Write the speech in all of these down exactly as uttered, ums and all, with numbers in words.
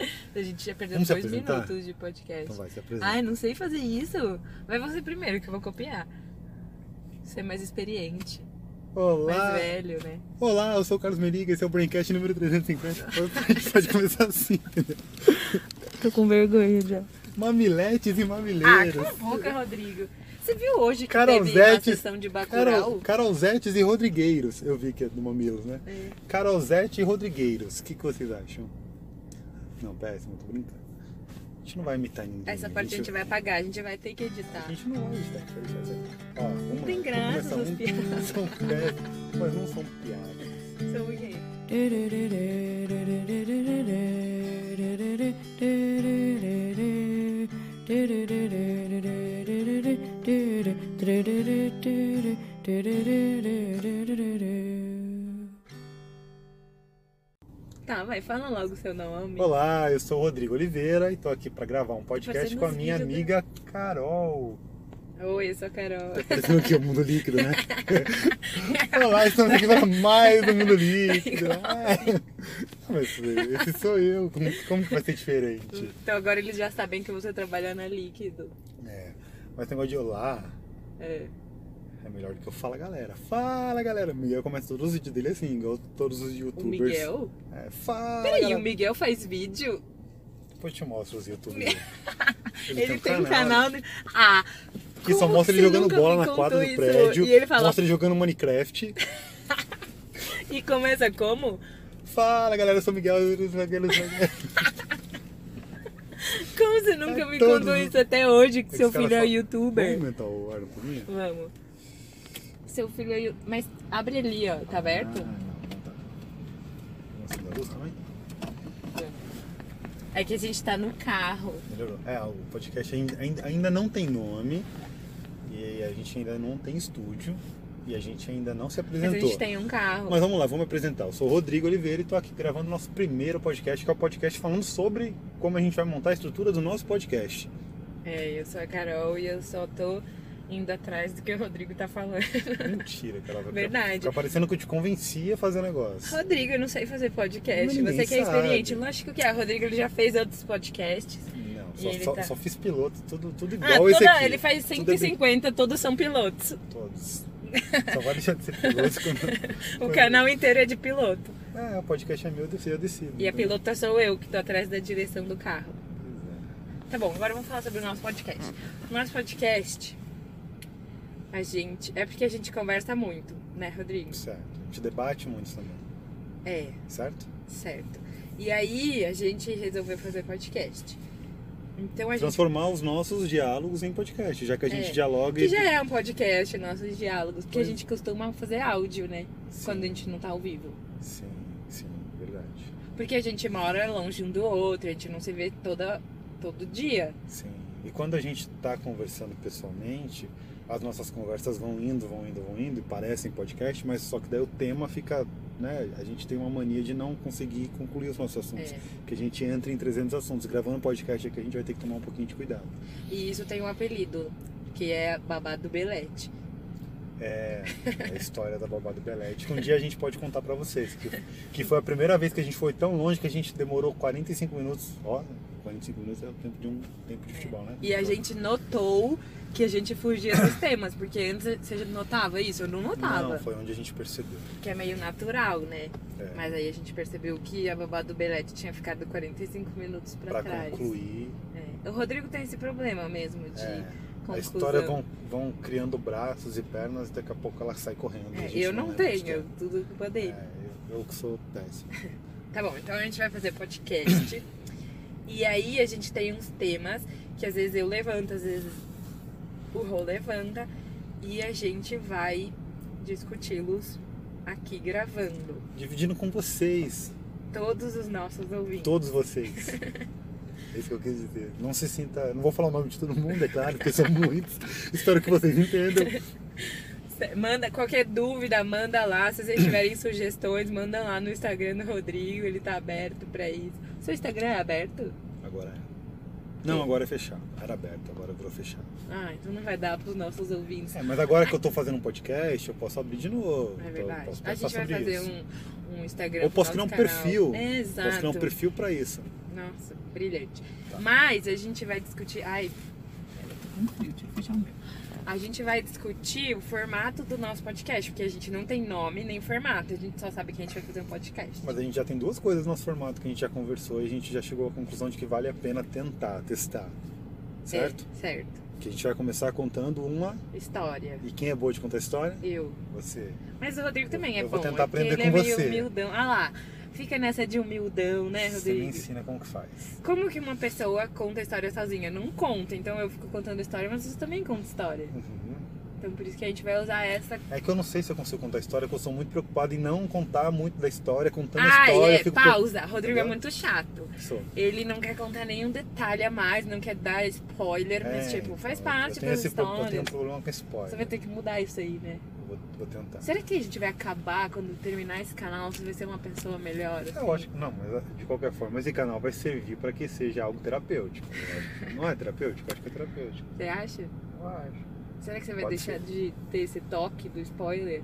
A gente já perdeu Vamos se dois apresentar? minutos de podcast. Então vai, se apresenta. Ai, não sei fazer isso. Vai você primeiro, que eu vou copiar. Você é mais experiente. Olá! Mais velho, né? Olá, eu sou o Carlos Meriga, esse é o Braincast número trezentos e cinquenta. A gente pode começar assim, entendeu? Tô com vergonha já. Mamiletes e Ah, mamileiros. cala a boca, Rodrigo. Você viu hoje que Carol teve uma Zetes, sessão de Bacurau? Carol, Carolzetes e Rodrigueiros. Eu vi que é do Mamilos, né? É. Carolzete e Rodrigueiros. O que, que vocês acham? Não, péssimo, tô brincando. A gente não vai imitar ninguém. Essa parte a gente vai apagar, a gente vai ter que editar. A gente não vai editar, a gente vai deixar isso aqui. Ó, vamos Não tem lá. graça Vamos começar. essas piadas. São péssimos, mas não são piadas. São o quê? Tá, vai, fala logo o seu nome. Olá, eu sou o Rodrigo Oliveira e tô aqui pra gravar um podcast Fazendo com a os minha vídeos, amiga Carol. Oi, eu sou a Carol. Tá parecendo aqui o Mundo Líquido, né? Olá, estamos aqui para mais um Mundo Líquido. Ah, mas esse sou eu, como, como que vai ser diferente? Então agora eles já sabem que você trabalha na Líquido. É, mas tem negócio de olá, É. é melhor do que eu falo, galera. Fala, galera. O Miguel começa todos os vídeos dele assim, igual todos os O youtubers. Miguel? É, fala, Peraí, galera. o Miguel faz vídeo? Depois eu te mostro os youtubers. Ele, tem um canal... de- Ah, Que só como mostra ele você jogando nunca bola me na contou quadra do isso? prédio. E ele fala... Mostra ele jogando Minecraft. E começa como? Fala, galera, eu sou o Miguel. Como você nunca É me todos contou os- isso até hoje, que Esse seu cara filho é fala- youtuber? Vamos aumentar o ar um pouquinho? Vamos. Seu filho é youtuber... Mas abre ali, ó. Tá aberto? Ah, não, não tá. Vamos acender a luz também? É que a gente tá no carro. Melhorou. É, o podcast ainda, ainda- ainda não tem nome. E a gente ainda não tem estúdio. E a gente ainda não se Mas apresentou. a gente tem um carro. Mas vamos lá, vamos me apresentar. Eu sou o Rodrigo Oliveira e tô aqui gravando o nosso primeiro podcast, que é o podcast falando sobre como a gente vai montar a estrutura do nosso podcast. É, eu sou a Carol e eu só tô indo atrás do que o Rodrigo tá falando. Mentira, cara. Vai Verdade. Fica parecendo que eu te convenci a fazer o negócio. Rodrigo, eu não sei fazer podcast. Mas ninguém Você que é sabe. experiente. Lógico que é. O Rodrigo ele já fez outros podcasts. Não, E só, ele só, tá- só fiz piloto, tudo, tudo Ah, igual esse toda, aqui. ele faz Tudo cento e cinquenta, todos são pilotos. é bem- Todos. Só vai deixar de ser piloto quando... O canal inteiro é de piloto. É, o podcast é meu, eu decido. E a pilota sou eu, que tô atrás da direção do carro. Pois Tá bom, agora vamos falar sobre o nosso podcast. O nosso podcast, a gente... É porque a gente conversa muito, né, Rodrigo? é. Certo. A gente debate muito também, É, certo? certo. E aí a gente resolveu fazer podcast. Então a gente... Transformar os nossos diálogos em podcast, já que a gente É, dialoga Que e... já é um podcast, nossos diálogos. Porque Pois. a gente costuma fazer áudio, né? Sim. Quando a gente não tá ao vivo. Sim, sim, verdade. Porque a gente mora longe um do outro, a gente não se vê toda, todo dia. Sim. E quando a gente tá conversando pessoalmente, as nossas conversas vão indo, vão indo, vão indo e parecem podcast, mas só que daí o tema fica, né? A gente tem uma mania de não conseguir concluir os nossos assuntos. É. Que a gente entra em trezentos assuntos. Gravando podcast aqui, a gente vai ter que tomar um pouquinho de cuidado. E isso tem um apelido, que é Babado Belete. É, a história da Babá do Belete, que um dia a gente pode contar pra vocês. Que, que foi a primeira vez que a gente foi tão longe que a gente demorou quarenta e cinco minutos. Ó, quarenta e cinco minutos é o tempo de um tempo de futebol, né? E a gente notou que a gente fugia dos temas, porque antes você notava isso? Eu não notava. Não, foi onde a gente percebeu. Que é meio natural, né? É. Mas aí a gente percebeu que a Babado Belete tinha ficado quarenta e cinco minutos pra, Pra trás. concluir. É. O Rodrigo tem esse problema mesmo de É, a conclusão. história vão, vão criando braços e pernas e daqui a pouco ela sai correndo. É, A gente eu não lembra de tenho, que tudo culpa é. dele. É, eu, eu que sou péssimo. Tá bom, então a gente vai fazer podcast. E aí a gente tem uns temas que às vezes eu levanto, às vezes o Rô levanta. E a gente vai discuti-los aqui gravando. Dividindo com vocês, Todos os nossos ouvintes. todos vocês. É isso que eu quis dizer. Não se sinta. Não vou falar o nome de todo mundo, é claro, porque são muitos. Espero que vocês entendam. Manda qualquer dúvida, manda lá. Se vocês tiverem sugestões, manda lá no Instagram do Rodrigo, ele tá aberto pra isso. Seu Instagram é aberto? Agora é. Não, agora é fechado. Era aberto, agora virou fechado. Ah, então não vai dar pros nossos ouvintes. É, mas agora que eu tô fazendo um podcast, eu posso abrir de novo. É Então, verdade. eu posso A pensar gente vai sobre fazer isso. um, um Instagram Ou pro posso criar um nosso canal. perfil. É, exato. Posso criar um perfil pra isso. Nossa, brilhante. Tá. Mas a gente vai discutir... Ai, pera, tô com frio, deixa eu fechar o meu. A gente vai discutir o formato do nosso podcast, porque a gente não tem nome nem formato, a gente só sabe que a gente vai fazer um podcast. Mas a gente já tem duas coisas no nosso formato que a gente já conversou e a gente já chegou à conclusão de que vale a pena tentar, testar. Certo? É, certo. Que a gente vai começar contando uma... História. E quem é boa de contar história? Eu. Você. Mas o Rodrigo também é eu bom. vou tentar é porque aprender ele com é meio você. humildão. Ah lá, fica nessa de humildão, né, Você Rodrigo? me ensina como que faz. Como que uma pessoa conta história sozinha? Não conta. Então eu fico contando história, mas você também conta história. Uhum. Então por isso que a gente vai usar essa... É que eu não sei se eu consigo contar história, porque eu sou muito preocupado em não contar muito da história, contando Ah, história. é, eu fico pausa. preocup- Rodrigo é Entendeu? muito chato. Sou. Ele não quer contar nenhum detalhe a mais, não quer dar spoiler, mas É, tipo, faz então, parte eu tenho das esse pro- Eu tenho um histórias. problema com spoiler. Você vai ter que mudar isso aí, né? Vou, vou tentar. Será que a gente vai acabar quando terminar esse canal? Você vai ser uma pessoa melhor? Assim? Eu acho que não, mas de qualquer forma, esse canal vai servir para que seja algo terapêutico. Eu acho que não é terapêutico? Eu acho que é terapêutico. Você acha? Eu acho. Será que você vai Pode deixar ser. de ter esse toque do spoiler?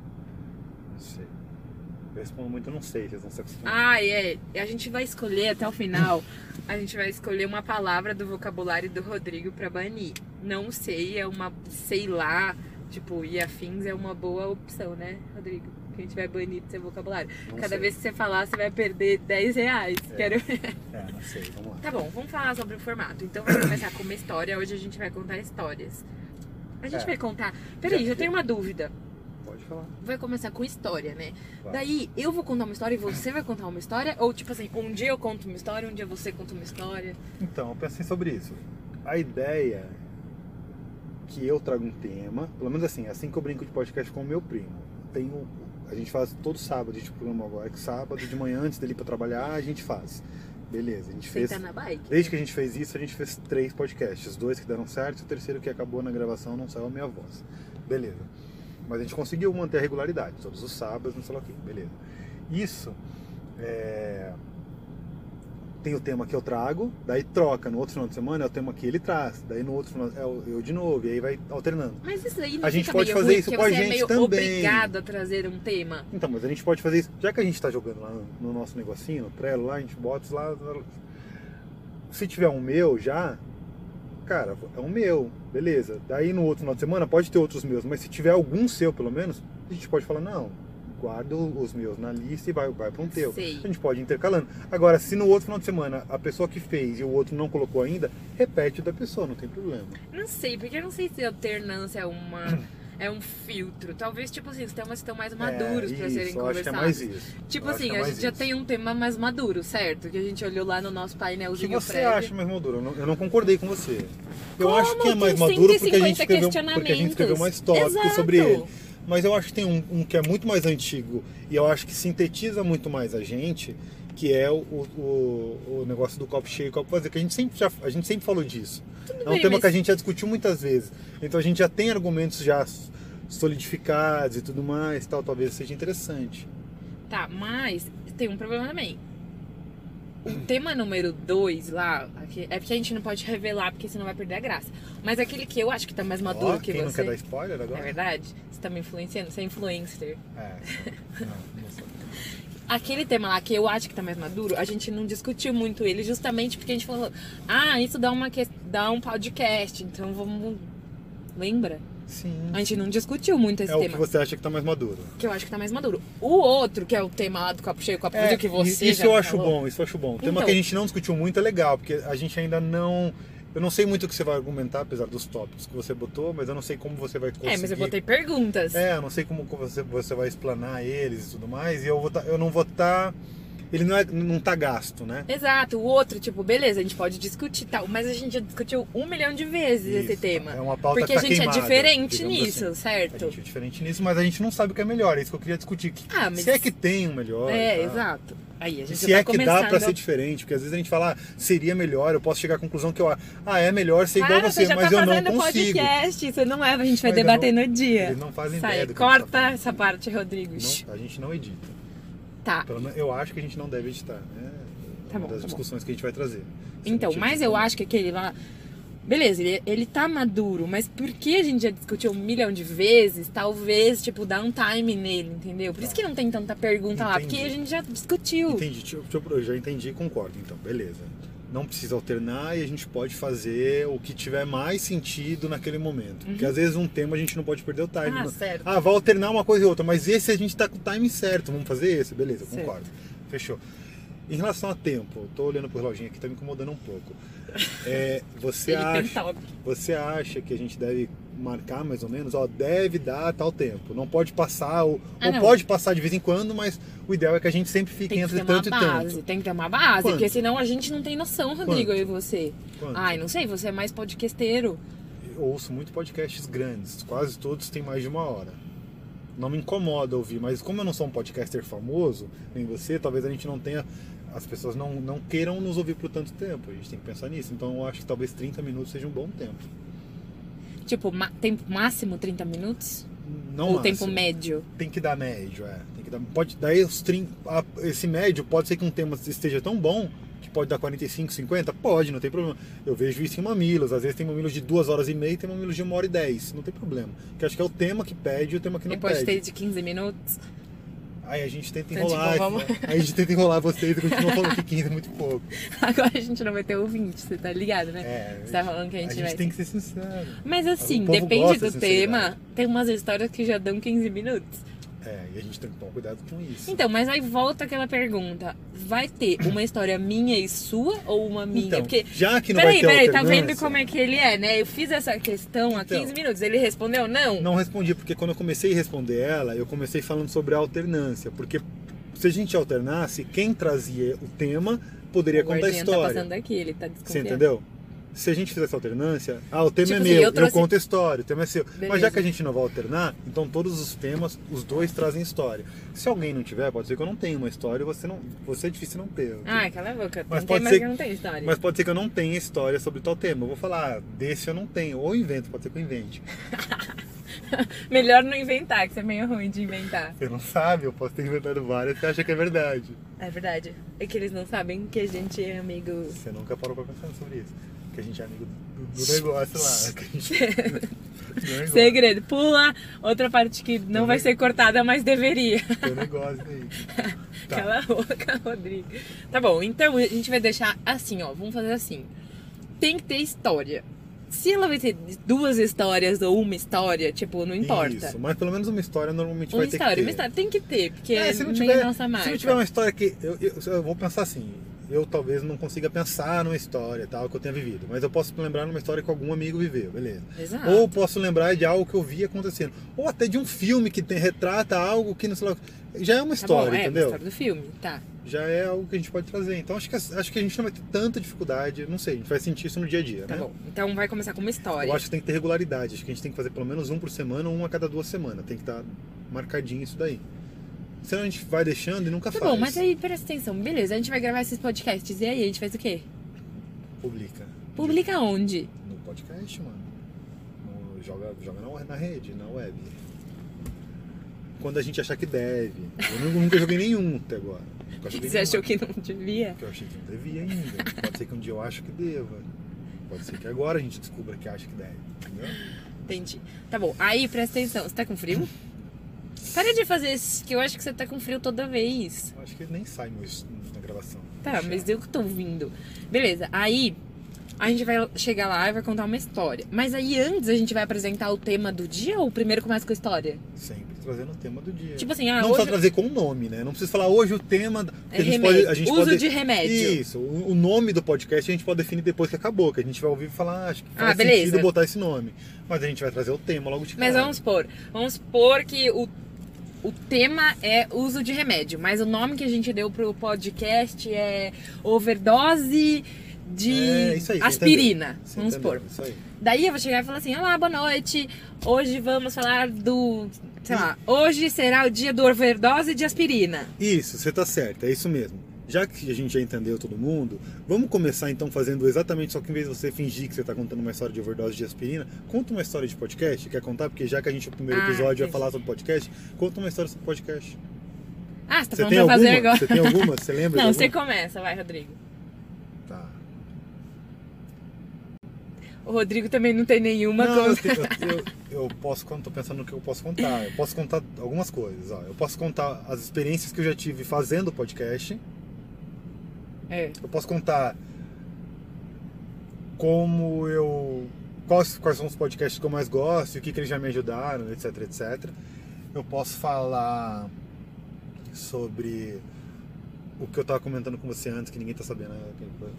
Não sei. Eu respondo muito, eu não sei, vocês vão se acostumar. Ah, é. A gente vai escolher até o final. A gente vai escolher uma palavra do vocabulário do Rodrigo pra banir. Não sei, é uma, sei lá, tipo, e afins é uma boa opção, né, Rodrigo? Que a gente vai banir do seu vocabulário. Não Cada sei. vez que você falar, você vai perder dez reais. É. Quero ver. É, não sei, vamos lá. Tá bom, vamos falar sobre o formato. Então vamos começar com uma história. Hoje a gente vai contar histórias. A gente É. vai contar. Peraí, Já eu tenho uma dúvida. Pode falar. Vai começar com história, né? Vai. Daí eu vou contar uma história e você vai contar uma história? Ou tipo assim, um dia eu conto uma história, um dia você conta uma história? Então, eu pensei sobre isso. A ideia é que eu trago um tema, pelo menos assim, assim que eu brinco de podcast com o meu primo. Tenho, a gente faz todo sábado, a gente programa agora, que sábado de manhã, antes dele ir pra trabalhar, a gente faz. Beleza, a gente fez. Sentar na bike? Desde que a gente fez isso, a gente fez três podcasts. Dois que deram certo e o terceiro que acabou na gravação não saiu a minha voz. Beleza. Mas a gente conseguiu manter a regularidade, todos os sábados, não sei lá o que. Beleza. Isso é... tem o tema que eu trago, daí troca. No outro final de semana é o tema que ele traz. Daí no outro final é o- eu de novo, e aí vai alternando. Mas isso aí não A gente fica pode meio fazer ruim, isso porque com a você é gente meio também. obrigado a trazer um tema. Então, mas a gente pode fazer isso. Já que a gente tá jogando lá no, no nosso negocinho, no Trello lá, a gente bota lá. Se tiver um meu já, cara, é um meu, beleza. Daí no outro final de semana pode ter outros meus, mas se tiver algum seu pelo menos, a gente pode falar, não, guarda os meus na lista e vai, vai para um teu. Sei. A gente pode ir intercalando. Agora, se no outro final de semana a pessoa que fez e o outro não colocou ainda, repete o da pessoa, não tem problema. Não sei, porque eu não sei se alternância é uma... é um filtro. Talvez, tipo assim, os temas estão mais maduros é, pra isso, serem eu acho que é conversados. mais isso. Tipo Eu acho assim, que é a mais gente já isso. tem um tema mais maduro, certo? Que a gente olhou lá no nosso O que painelzinho você prévio. acha mais maduro? Eu não, eu não concordei com você. Eu Como? acho que é mais Tem maduro porque a, gente cento e cinquenta escreveu, porque a gente escreveu mais tópicos Exato. sobre ele. Mas eu acho que tem um, um que é muito mais antigo e eu acho que sintetiza muito mais a gente, que é o, o, o negócio do copo cheio e copo vazio, que a gente sempre, já, a gente sempre falou disso. Tudo é um bem, tema mas- que a gente já discutiu muitas vezes. Então a gente já tem argumentos já solidificados e tudo mais, tal, talvez seja interessante. Tá, mas tem um problema também. O tema número dois lá, aqui- é porque a gente não pode revelar, porque senão vai perder a graça. Mas aquele que eu acho que tá mais maduro Ó, que quem não você. quer dar spoiler agora? É verdade? Você tá me influenciando? Você é influencer. É, não, não sou. Aquele tema lá que eu acho que tá mais maduro, a gente não discutiu muito ele, justamente porque a gente falou, ah, isso dá, uma que... dá um podcast, então vamos. Lembra? Sim. A gente não discutiu muito esse É o tema. que você acha que tá mais maduro. Que eu acho que tá mais maduro. O outro, que é o tema lá do copo cheio, copo vazio, que você isso já eu acho falou. bom, isso eu acho bom. O tema Então. que a gente não discutiu muito é legal, porque a gente ainda não... Eu não sei muito o que você vai argumentar, apesar dos tópicos que você botou, mas eu não sei como você vai conseguir... É, mas eu botei perguntas. É, eu não sei como você, você vai explanar eles e tudo mais, e eu, vou tá, eu não vou estar... Tá, ele não, é, não tá gasto, né? Exato, o outro, tipo, beleza, a gente pode discutir e tal, mas a gente já discutiu um milhão de vezes esse Isso, tema. é uma pauta porque que a tá gente queimada, é diferente digamos nisso, assim. certo? A gente é diferente nisso, mas a gente não sabe o que é melhor, é isso que eu queria discutir. Que, Ah, mas- Se é que tem um melhor... É, tá? exato. Aí a gente Se já é tá que dá pra começando- ser diferente, porque às vezes a gente fala, ah, seria melhor, eu posso chegar à conclusão que eu, ah, é melhor ser igual Claro, a você, já mas tá eu não fazendo consigo. podcast, isso não é, a gente vai Mas eu debater não- no dia. Eles não fazem Sai, ideia do que a gente corta tá falando. essa parte, Rodrigo. Não, a gente não edita. Tá, Pelo menos eu acho que a gente não deve editar, né? Tá Uma bom, das tá bom. discussões que a gente vai trazer. Se então, a gente mas editar, eu acho que aquele lá, beleza, ele, ele tá maduro, mas porque a gente já discutiu um milhão de vezes, talvez, tipo, dá um time nele, entendeu? Por isso que não tem tanta pergunta lá, Entendi. porque a gente já discutiu. Entendi, tipo, tipo, eu já entendi e concordo, então, beleza. Não precisa alternar e a gente pode fazer o que tiver mais sentido naquele momento. Uhum. Porque às vezes um tema a gente não pode perder o time. Ah, Não- certo. Ah, vai alternar uma coisa e outra, mas esse a gente tá com o time certo, vamos fazer esse? Beleza, eu Certo. concordo. Fechou. Em relação a tempo, eu tô olhando pro reloginho aqui, tá me incomodando um pouco. É, você, Ele tem acha, toque. você acha que a gente deve marcar mais ou menos, ó, deve dar tal tempo. Não pode passar, ou, Ah, ou não. pode passar de vez em quando, mas o ideal é que a gente sempre fique Tem que entre ter uma tanto e base, tanto. tem que ter uma base, Quanto? porque senão a gente não tem noção, Rodrigo, Quanto? eu e você. Quanto? Ai, não sei, você é mais podcasteiro. Eu ouço muito podcasts grandes, quase todos têm mais de uma hora. Não me incomoda ouvir, mas como eu não sou um podcaster famoso, nem você, talvez a gente não tenha. As pessoas não, não queiram nos ouvir por tanto tempo. A gente tem que pensar nisso. Então eu acho que talvez trinta minutos seja um bom tempo. Tipo, ma- tempo máximo trinta minutos? Não Ou máximo. tempo médio? Tem que dar médio, é. Tem que dar, pode, daí os trinta, a- esse médio pode ser que um tema esteja tão bom que pode dar quarenta e cinco, cinquenta? Pode, não tem problema. Eu vejo isso em mamilos. Às vezes tem mamilos de duas horas e meia e tem mamilos de uma hora e dez. Não tem problema. Porque eu acho que é o tema que pede e o tema que não E pode pede. ter de quinze minutos? Aí a gente tenta Então, enrolar. tipo, vamos- Aí a gente tenta enrolar vocês e continua falando que quinze é muito pouco. Agora a gente não vai ter ouvinte, você tá ligado, né? É, Você tá falando que a gente, a gente vai tem ter. que ser sincero. Mas assim, O povo depende gosta do de tema. sinceridade. Tem umas histórias que já dão quinze minutos. É, e a gente tem que tomar cuidado com isso. Então, mas aí volta aquela pergunta. Vai ter uma história minha e sua ou uma minha? Então, Porque. já que não Peraí, vai ter peraí, tá alternância, vendo como é que ele é, né? Eu fiz essa questão há Então. quinze minutos. Ele respondeu não? Não respondi, porque quando eu comecei a responder ela, eu comecei falando sobre a alternância. Porque se a gente alternasse, quem trazia o tema poderia O contar a guardinha tá história. passando aqui, ele tá Você desconfiando. entendeu? Se a gente fizesse alternância, ah, o tema Tipo é assim, meu, eu eu, trouxe- conto a história, o tema é seu. Beleza. Mas já que a gente não vai alternar, então todos os temas, os dois trazem história. Se alguém não tiver, pode ser que eu não tenha uma história, você não, você é difícil não ter. Ai, cala a boca. Mas Não pode tem mais ser- que não tem história. Mas pode ser que eu não tenha história sobre tal tema. Eu vou falar, ah, desse eu não tenho. Ou eu invento, pode ser que eu invente. Melhor não inventar, que você é meio ruim de inventar. Você não sabe, eu posso ter inventado várias, você acha que é verdade. É verdade. É que eles não sabem que a gente é amigo. Você nunca parou pra pensar sobre isso. Que a gente é amigo do, do negócio lá. Que a gente... do negócio. Segredo. Pula outra parte que não vai ser cortada, mas deveria. Tem um negócio aí. Tá. Cala a boca, Rodrigo. Tá bom, então a gente vai deixar assim, ó. Vamos fazer assim. Tem que ter história. Se ela vai ter duas histórias ou uma história, tipo, não importa. Isso, mas pelo menos uma história normalmente Uma vai ter história, que ter. uma história tem que ter, porque É, é, se não meio tiver, nossa marca. se não tiver uma história que... Eu, eu, eu vou pensar assim, eu talvez não consiga pensar numa história tal que eu tenha vivido, mas eu posso lembrar numa história que algum amigo viveu, beleza. Exato. Ou posso lembrar de algo que eu vi acontecendo. Ou até de um filme que tem, retrata algo que não sei lá... Já é uma Tá história, bom, é, entendeu? a história do filme, tá. Já é algo que a gente pode trazer. Então acho que, acho que a gente não vai ter tanta dificuldade, não sei, a gente vai sentir isso no dia a dia, Tá né? bom. Então vai começar com uma história. Eu acho que tem que ter regularidade, acho que a gente tem que fazer pelo menos um por semana ou um a cada duas semanas. Tem que estar marcadinho isso daí. Senão a gente vai deixando e nunca Tá faz. bom, mas aí presta atenção. Beleza, a gente vai gravar esses podcasts. E aí, a gente faz o quê? Publica. Publica onde? No podcast, mano. No- joga joga na, na rede, na web. Quando a gente achar que deve. Eu nu- nunca joguei nenhum até agora. Nunca joguei Você nenhum. achou que não devia? Porque eu achei que não devia ainda. Pode ser que um dia eu acho que deva. Pode ser que agora a gente descubra que acha que deve. Entendeu? Entendi. Tá bom, aí presta atenção. Você tá com frio? Para de fazer isso, que eu acho que você tá com frio toda vez. Eu acho que nem sai mais na gravação. Tá, mas eu que tô ouvindo. Beleza, aí a gente vai chegar lá e vai contar uma história. Mas aí antes a gente vai apresentar o tema do dia ou primeiro começa com a história? Sempre trazendo o tema do dia. Tipo assim, ah, não hoje... só trazer com o nome, né? Não precisa falar hoje o tema. porque É a gente remédio. pode, a gente Uso pode... de remédio. Isso. O o nome do podcast a gente pode definir depois que acabou. Que a gente vai ouvir e falar, ah, acho que faz Ah, beleza. sentido botar esse nome. Mas a gente vai trazer o tema logo de cara. Mas vamos supor, vamos supor que o, o tema é uso de remédio, mas o nome que a gente deu pro podcast é overdose de É, isso aí, você aspirina, entendeu? Você vamos entendeu, supor. Isso aí. Daí eu vou chegar e falar assim, olá, boa noite, hoje vamos falar do, sei lá, hoje será o dia do overdose de aspirina. Isso, você tá certo, é isso mesmo. Já que a gente já entendeu todo mundo, vamos começar então fazendo exatamente, só que em vez de você fingir que você tá contando uma história de overdose de aspirina, conta uma história de podcast, quer contar? Porque já que a gente, o primeiro Ah, episódio vai entendi. falar sobre podcast, conta uma história sobre podcast. Ah, você tá Você falando tem pra fazer alguma? agora. Você tem alguma? Você lembra Não, de você alguma? começa, vai, Rodrigo. Tá. O Rodrigo também não tem nenhuma Não, eu, coisa. te- eu, eu, eu posso contar, tô pensando no que eu posso contar. Eu posso contar algumas coisas, ó. Eu posso contar as experiências que eu já tive fazendo podcast. É. Eu posso contar como eu... Quais, quais são os podcasts que eu mais gosto, e o que, que eles já me ajudaram, etc, etcétera. Eu posso falar sobre o que eu tava comentando com você antes, que ninguém tá sabendo, né?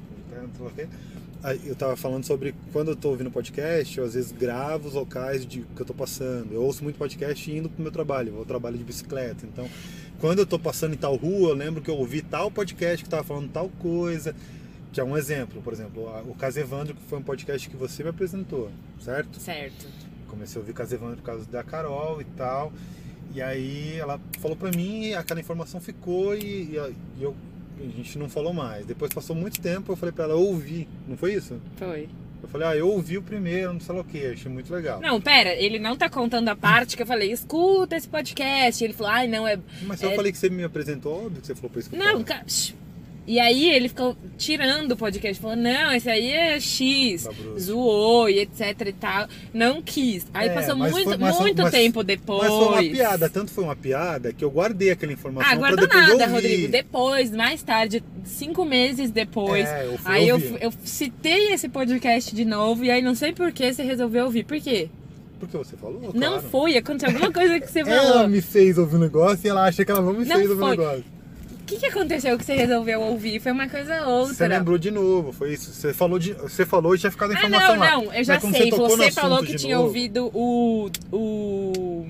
Eu tava falando sobre quando eu tô ouvindo podcast, eu às vezes gravo os locais de, que eu tô passando. Eu ouço muito podcast indo pro meu trabalho, eu vou ao trabalho de bicicleta. Então, quando eu tô passando em tal rua, eu lembro que eu ouvi tal podcast que tava falando tal coisa, que é um exemplo. Por exemplo, o Caso Evandro, que foi um podcast que você me apresentou, certo? Certo. Comecei a ouvir Caso Evandro por causa da Carol e tal. E aí ela falou pra mim, aquela informação ficou e, e eu, a gente não falou mais. Depois passou muito tempo, eu falei pra ela, eu ouvi, não foi isso? Foi. Eu falei, ah, eu ouvi o primeiro, não sei lá o que, achei muito legal. Não, pera, ele não tá contando a parte que eu falei, escuta esse podcast. Ele falou, ai, não, é... Mas eu é... falei que você me apresentou, óbvio que você falou pra escutar. Não, cara... E aí ele ficou tirando o podcast, falou, não, esse aí é X, Sabroso. Zoou e etc e tal. Não quis. Aí É, passou mas muito, foi- mas foi- muito mas- tempo depois. Mas foi uma piada, tanto foi uma piada que eu guardei aquela informação Ah, pra guarda depois eu nada, ouvir. Rodrigo. Depois, mais tarde, cinco meses depois, É, eu fui aí eu, ouvir. eu citei esse podcast de novo e aí não sei por que você resolveu ouvir. Por quê? Porque você falou, Não claro. foi, aconteceu alguma coisa que você Ela falou. me fez ouvir um negócio e ela acha que ela não me Não fez ouvir um foi. negócio. O que, que aconteceu que você resolveu ouvir? Foi uma coisa ou outra. Você lembrou de novo, foi isso. Você falou, de, você falou e tinha ficado a Ah, informação não, lá. não, eu já Mas quando sei. tocou no Você falou assunto que de tinha novo, ouvido o. o...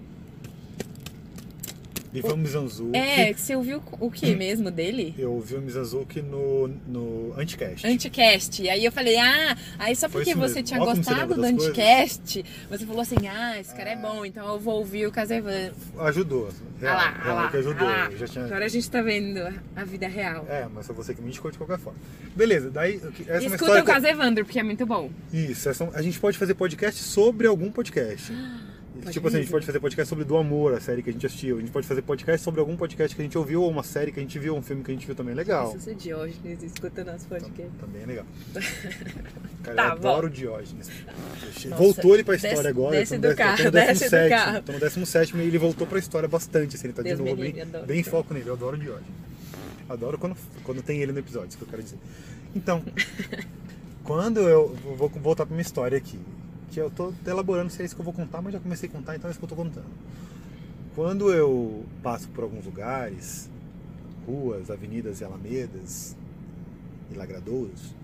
E foi o Mizanzuki. É, você ouviu o que mesmo dele? Eu ouvi o Mizanzuki no, no Anticast. Anticast. E aí eu falei, ah, aí só Foi porque isso você mesmo. tinha Ó como você gostado lembra do das coisas. Anticast, você falou assim, ah, esse cara é bom, então eu vou ouvir o Casevan. Ajudou. Ah Real, lá, real ah lá, que ajudou. ah lá. Eu já tinha... Agora a gente tá vendo a vida real. É, mas foi você que me indicou de qualquer forma. Beleza, daí... Essa é uma Escuta história o que- Casevandro, porque é muito bom. Isso, essa- a gente pode fazer podcast sobre algum podcast. Pode Tipo assim, a gente mesmo. pode fazer podcast sobre Do Amor, a série que a gente assistiu. A gente pode fazer podcast sobre algum podcast que a gente ouviu, ou uma série que a gente viu, um filme que a gente viu também. Legal. Isso é Diógenes, escuta nosso podcast. Também é legal. Cara, Tá, eu adoro bom. o Diógenes. Nossa, Voltou ele pra desce- história agora. desce eu tô no do décimo- carro, eu tô no décimo desce do sétimo, carro. Tô no décimo sétimo e ele voltou pra história bastante. Assim, ele tá de Deus novo me bem, livre, adoro. bem foco nele. Eu adoro o Diógenes. Adoro quando, quando tem ele no episódio, isso que eu quero dizer. Então, quando eu vou voltar pra minha história aqui, que eu tô elaborando se é isso que eu vou contar, mas já comecei a contar, então é isso que eu tô contando. Quando eu passo por alguns lugares, ruas, avenidas e alamedas e lagradouros,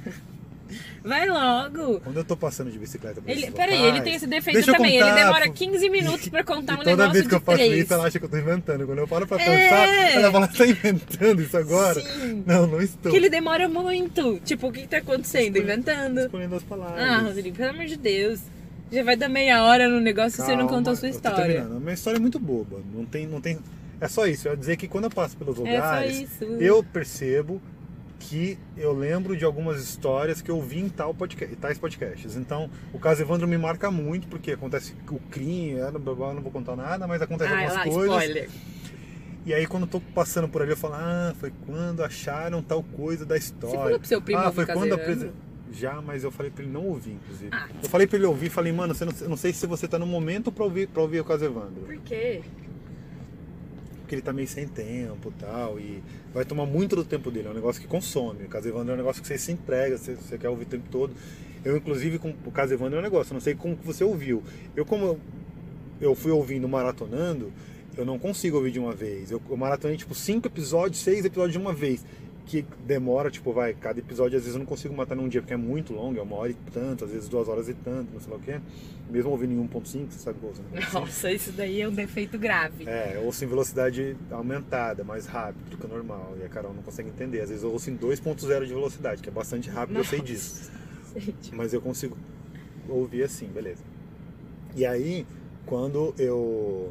Vai logo. quando eu tô passando de bicicleta por Ele, esses peraí, locais, ele tem esse defeito deixa eu também. contar, ele demora pô. quinze minutos pra contar um E toda negócio vez que eu de faço três. isso, ela acha que eu tô inventando. Quando eu paro pra É. pensar, ela fala, você tá inventando isso agora? Sim. Não, não estou. Porque ele demora muito. Tipo, o que que tá acontecendo? Escolhe- Inventando. Escolhendo as palavras. Ah, Rodrigo, pelo amor de Deus. Já vai dar meia hora no negócio e você não Calma, contou a sua eu tô história. terminando. A minha história é muito boba. Não tem, não tem... É só isso. Eu ia dizer que quando eu passo pelos É só lugares, isso. eu percebo que eu lembro de algumas histórias que eu vi em tal podcast, tais podcasts. Então, o caso Evandro me marca muito, porque acontece o crime, eu não, eu não vou contar nada, mas acontece Ah, algumas lá, coisas. spoiler. E aí quando eu tô passando por ali, eu falo, ah, foi quando acharam tal coisa da história. Você falou pro seu primo ah, ouvir foi quando a Caseirando? presa... Já, mas eu falei pra ele não ouvir, inclusive. Ah. Eu falei pra ele ouvir, falei, mano, você não, eu não sei se você tá no momento pra ouvir, pra ouvir o caso Evandro. Por quê? Porque ele tá meio sem tempo e tal, e vai tomar muito do tempo dele, é um negócio que consome. O caso Evandro é um negócio que você se entrega, você, você quer ouvir o tempo todo. Eu, inclusive, com o caso Evandro é um negócio, eu não sei como que você ouviu. Eu, como eu, eu fui ouvindo maratonando, eu não consigo ouvir de uma vez. Eu, eu maratonei, tipo, cinco episódios, seis episódios de uma vez. Que demora, tipo, vai, cada episódio às vezes eu não consigo matar num dia, porque é muito longo, é uma hora e tanto, às vezes duas horas e tanto, não sei lá o que. Mesmo ouvindo em um ponto cinco, você sabe qual é o Nossa, isso daí é um defeito grave. É, eu ouço em velocidade aumentada, mais rápido do que o normal, e a Carol não consegue entender. Às vezes eu ouço em dois ponto zero de velocidade, que é bastante rápido, Nossa, eu sei disso. gente. Mas eu consigo ouvir assim, beleza. E aí, quando eu...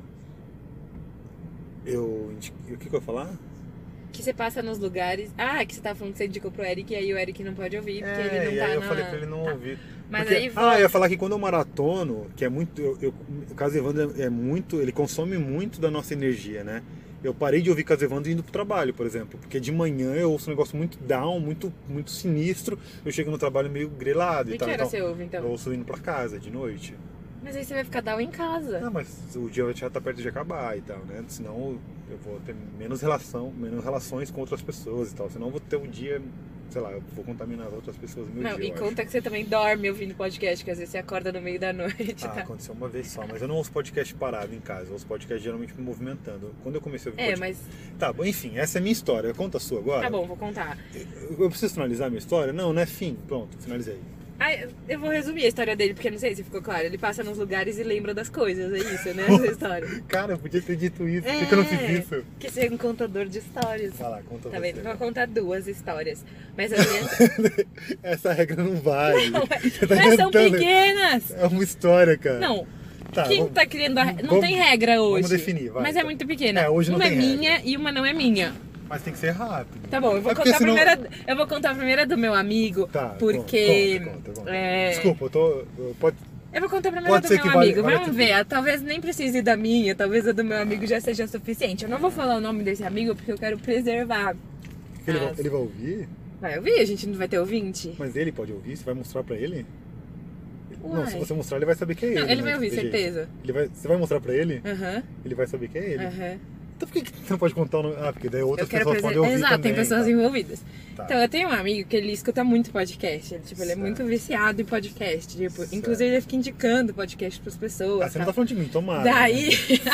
Eu... O que que eu ia falar? Que você passa nos lugares. Ah, que você tava falando que você indicou pro Eric e aí o Eric não pode ouvir, porque É, ele não e tá aí eu na... falei pra ele não tá. ouvir. Mas Porque- aí Ah, volta. eu ia falar que quando eu maratono, que é muito... Eu, eu, o caso Evandro é muito... Ele consome muito da nossa energia, né? Eu parei de ouvir Casa Evandro indo pro trabalho, por exemplo. Porque de manhã eu ouço um negócio muito down, muito, muito sinistro. Eu chego no trabalho meio grelado e, E tal. que hora Então, você ouve, então? eu ouço indo pra casa, de noite. Mas aí você vai ficar down em casa. Ah, mas o dia já tá perto de acabar e tal, né? Senão eu vou ter menos relação, menos relações com outras pessoas e tal. Senão eu vou ter um dia, sei lá, eu vou contaminar as outras pessoas no meu Não, dia, e eu conta acho. que você também dorme ouvindo podcast, que às vezes você acorda no meio da noite, Ah, tá? aconteceu uma vez só, mas eu não ouço podcast parado em casa, eu ouço podcast geralmente me movimentando. Quando eu comecei a ouvir É, podcast... mas Tá, bom, enfim, essa é a minha história. Conta a sua agora. tá bom, vou contar. Eu, eu preciso finalizar a minha história? Não, não é fim. Pronto, finalizei. Ah, eu vou resumir a história dele, porque não sei se ficou claro. Ele passa nos lugares e lembra das coisas, é isso, né? Essa história. Cara, eu podia ter dito isso, É, por que eu não fiz isso? que você é um contador de histórias. Vai lá, conta Tá você. vendo? Vou contar duas histórias. Mas a minha... Essa regra não vale. Não, Você tá mas são inventando. pequenas! É uma história, cara. Não. Tá, Quem vamos- tá criando a... Não vamos- tem regra hoje. vamos definir, vai. Mas é muito pequena. É, hoje não uma tem é regra. minha e uma não é minha. Mas tem que ser rápido. Tá bom, eu vou É porque contar a senão- primeira. Eu vou contar a primeira do meu amigo. Tá, porque. conta, conta, conta. é, Desculpa, eu tô... eu- Pode... Eu vou contar a primeira Pode do ser meu que vale- amigo. vale Vamos tudo. ver. Talvez nem precise da minha, talvez a do meu amigo já seja suficiente. Eu não vou falar o nome desse amigo porque eu quero preservar. Ele, vai, as- ele vai ouvir? Vai ouvir? A gente não vai ter ouvinte? Mas ele pode ouvir? Você vai mostrar pra ele? Não, Uai. se você mostrar, ele vai saber que é ele. Não, ele né, vai de ouvir, qualquer jeito. certeza. Ele vai... Você vai mostrar pra ele? Aham, Ele vai saber que é ele. aham. Então por que que você não pode contar o nome? Ah, porque daí outras Eu quero pessoas podem preservar. ouvir Exato, também. tem pessoas tá. envolvidas. Tá. Então, eu tenho um amigo que ele escuta muito podcast. Ele, tipo, ele é muito Certo. viciado em podcast. Tipo, Certo. inclusive, ele fica indicando podcast pras pessoas. Ah, você não tal. tá falando de mim, tomara. Daí.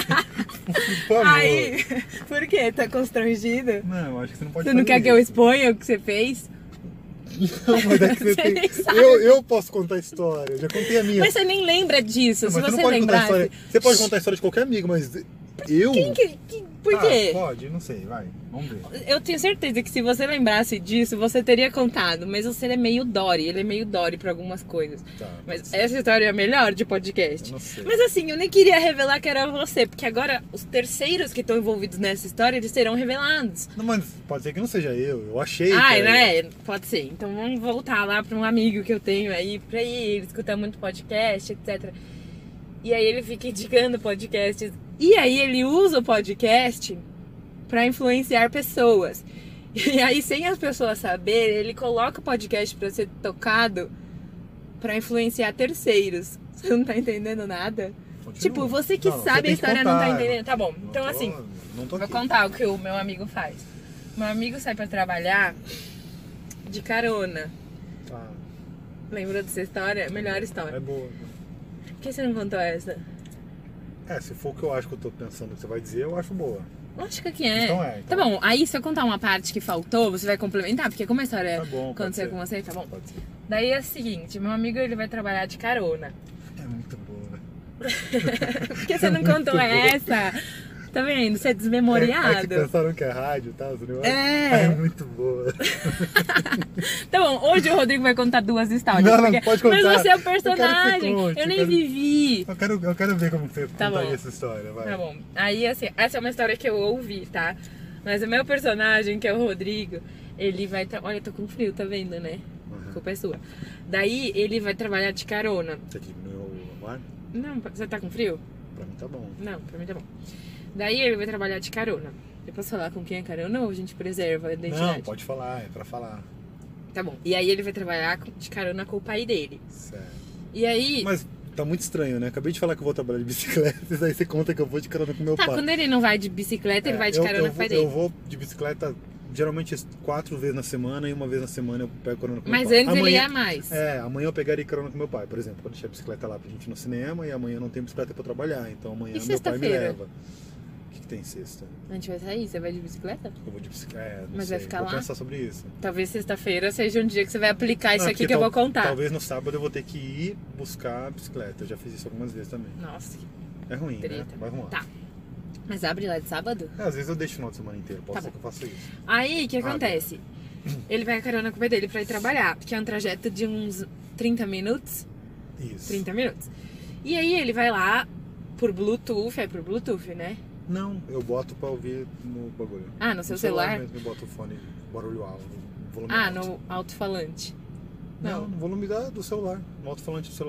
Por favor. Aí. Por quê? Tá constrangido? Não, acho que você não pode Você não fazer quer que eu isso. exponha o que você fez? Não, mas é que você Você tem... nem sabe. eu, eu posso contar a história, eu já contei a minha. Mas você nem lembra disso. Não, Se mas você não pode contar a lembrasse. história. Você pode contar a história de qualquer amigo, mas eu... Quem que, que- por Ah, quê? pode, não sei, vai. Vamos ver. Eu tenho certeza que se você lembrasse disso, você teria contado. Mas você é meio Dory. Ele é meio Dory pra algumas coisas. Tá, Mas pode ser. essa história é a melhor de podcast. Eu não sei. Mas assim, eu nem queria revelar que era você, porque agora os terceiros que estão envolvidos nessa história, eles serão revelados. Não, mas pode ser que não seja eu. Eu achei Ah, que era eu. né? Pode ser. Então vamos voltar lá pra um amigo que eu tenho aí, pra ir, ele escuta muito podcast, etcétera. E aí ele fica indicando podcasts. E aí ele usa o podcast pra influenciar pessoas. E aí, sem as pessoas saberem, ele coloca o podcast pra ser tocado pra influenciar terceiros. Você não tá entendendo nada? Continua. Tipo, você que Não, você sabe tem a que história não tá contar. entendendo. Tá bom, Não então tô- assim, Não tô vou aqui. contar o que o meu amigo faz. Meu amigo sai pra trabalhar de carona. Tá. Lembra dessa história? Melhor É história. boa. Por que você não contou essa? É, se for o que eu acho que eu tô pensando que você vai dizer, eu acho boa. Lógico que é. Então é, então Tá bom, aí se eu contar uma parte que faltou, você vai complementar, porque como a história Tá bom, pode aconteceu ser. com você, tá bom. Pode ser. Daí é o seguinte, meu amigo ele vai trabalhar de carona. É muito boa. Por que você não Muito contou boa. essa? Tá vendo? Você é É, é que desmemoriado. pensaram que é rádio, tá? Os negócios. É. É muito boa. Tá bom, hoje o Rodrigo vai contar duas histórias. Não, não, porque- pode contar. Mas você é o Eu quero que você personagem. conte, Eu eu nem quero- vivi. Eu quero, eu quero ver como você Tá contaria bom. essa história, vai. Tá bom. Aí, assim, essa é uma história que eu ouvi, tá? Mas o meu personagem, que é o Rodrigo, ele vai... Tra... Olha, eu tô com frio, tá vendo, né? Uhum. A culpa é sua. Daí, ele vai trabalhar de carona. Você diminuiu o ar? Não, você tá com frio? Pra mim tá bom. Não, pra mim tá bom. Daí, ele vai trabalhar de carona. Eu posso falar com quem é carona ou a gente preserva a identidade? Não, pode falar, é pra falar. Tá bom. E aí, ele vai trabalhar com- de carona com o pai dele. Certo. E aí... Mas tá muito estranho, né? Acabei de falar que eu vou trabalhar de bicicleta, e daí você conta que eu vou de carona com meu Tá, pai. quando ele não vai de bicicleta, ele É, vai de eu- carona eu com o pai vou, dele. Eu vou de bicicleta geralmente quatro vezes na semana e uma vez na semana eu pego carona com Mas meu pai. antes ele Amanhã- ia mais. É, amanhã eu pegaria carona com meu pai, por exemplo. Quando deixar a bicicleta lá pra gente ir no cinema e amanhã não tem bicicleta pra trabalhar. Então amanhã E meu pai me sexta-feira? leva. O que, que tem sexta? A gente vai sair, você vai de bicicleta? Eu vou de bicicleta. É, não Mas sei. vai ficar vou lá? pensar sobre isso. Talvez sexta-feira seja um dia que você vai aplicar isso Não, aqui porque que eu tal- vou contar. Talvez no sábado eu vou ter que ir buscar a bicicleta. Eu já fiz isso algumas vezes também. Nossa, É ruim, né? treta. Vai arrumar. Tá. Mas abre lá de sábado? É, às vezes eu deixo o final de semana inteiro. Pode Tá ser bom. que eu faça isso. Aí, o que Ah, acontece? Ele vai carona com o pai dele pra ir trabalhar, que é um trajeto de uns trinta minutos. Isso. trinta minutos. E aí ele vai lá por Bluetooth, é por Bluetooth, né? Não, eu boto pra ouvir no bagulho. Ah, no seu celular? mesmo, eu boto o fone, barulho alto, volume Ah, alto. no alto-falante. Não, Não. no volume da, do celular, no alto-falante do celular.